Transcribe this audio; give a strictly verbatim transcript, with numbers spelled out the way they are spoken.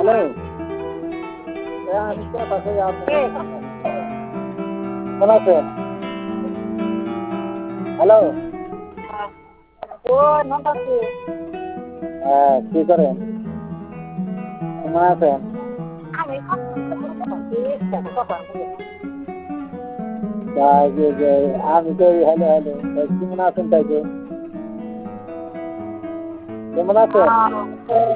Hello, আমি তো পাশে যাচ্ছি। কেমন আছেন? হ্যালো, হ্যাঁ কি করেন? কেমন আছেন? তাই যে যে আমি তো হ্যালো হ্যালো কেমন আছেন তাই তো? কেমন আছেন?